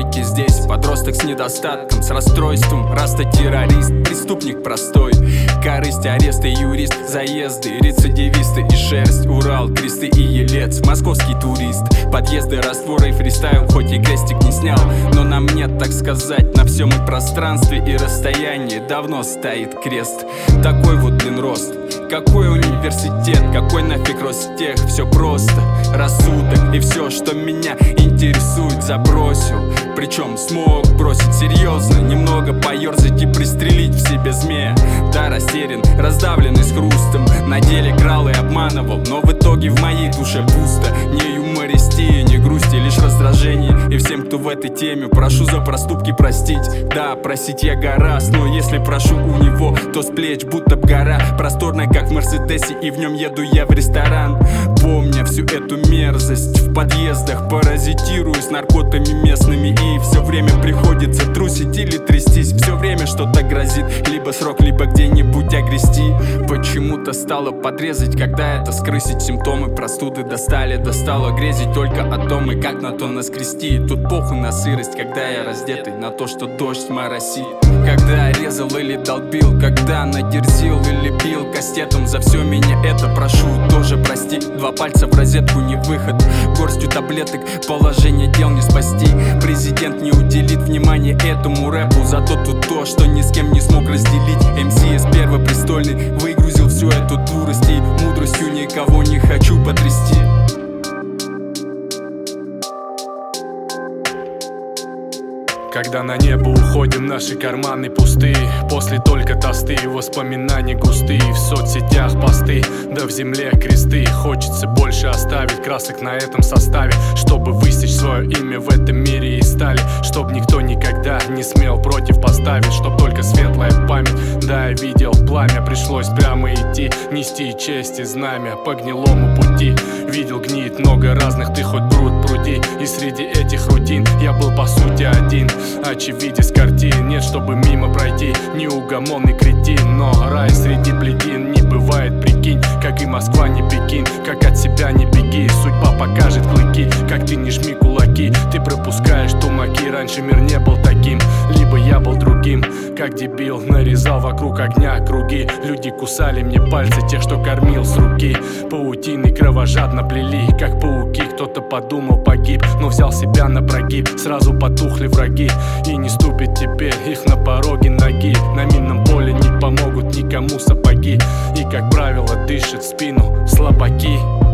пробки здесь. Подросток с недостатком, с расстройством, раста-террорист, преступник простой. Корысть, аресты, юрист, заезды, рецидивисты и шерсть. Урал, кресты и Елец, московский турист. Подъезды, растворы и фристайл, хоть и крестик не снял, но на мне, так сказать, на всем и пространстве и расстоянии давно стоит крест. Такой вот, блин, рост. Какой университет, какой нафиг Ростех? Все просто, рассудок и все, что меня интересует, забросил. Причем смог бросить серьезно, немного поерзать и пристрелить в себе змея. Да, растерян, раздавленный с хрустом, на деле крал и обманывал, но в итоге в моей душе пусто. Не юмористи, не грусти, лишь раздражение. И всем, кто в этой теме, прошу за проступки простить. Да, просить я гораздо, но если прошу у него, то с плеч будто б гора. Просторная, как в Мерседесе, и в нем еду я в ресторан. Помня всю эту мерзость, в подъездах паразитирую с наркотами местными. И все время приходится трусить или трястись. Все время что-то грозит, либо срок, либо где-нибудь огрести. Почему-то стало подрезать, когда это скрысить. Симптомы простуды достало грезить только о том, и как на то наскрести. И тут похуй на сырость, когда я раздетый, на то, что дождь моросит. Когда резал или долбил, когда надерзил или бил кастетом, за все меня это прошу тоже прости. Два пальца в розетку не выход, горстью таблеток положение дел не спасти. Президент не уделит внимания этому рэпу, зато тут то, что ни с кем не смог разделить. МС первопрестольный выгрузил всю эту дурость, и мудростью никого не хочу потрясти. Когда на небо уходим, наши карманы пустые. После только тосты, воспоминания густые. В соцсетях посты, да в земле кресты. Хочется больше оставить красок на этом составе, чтобы высечь свое имя в этом мире и стали. Чтоб никто никогда не смел против поставить, чтоб только светлая память. Да, я видел пламя, пришлось прямо идти, нести честь и знамя по гнилому пути. Видел гниет много разных, ты хоть пруд пруди. И среди этих рутин я был по сути один. Очевидец картин нет, чтобы мимо пройти. Неугомонный кретин, но рай среди плетин не бывает, прикинь. Как и Москва не Пекин, как от себя не беги. Судьба покажет клыки, как ты не жми кулаки. Ты пропускаешь тумаки, раньше мир не был таким. Либо я был другим, как дебил. Нарезал вокруг огня круги. Люди кусали мне пальцы, тех, что кормил с руки. Паутины кровожадно плели, как пауки. Кто-то подумал погиб, но взял себя на прогиб. Сразу потухли враги, и не ступит теперь их на пороге ноги. На минном поле не помогут никому сапоги, и, как правило, дышит в спину слабаки.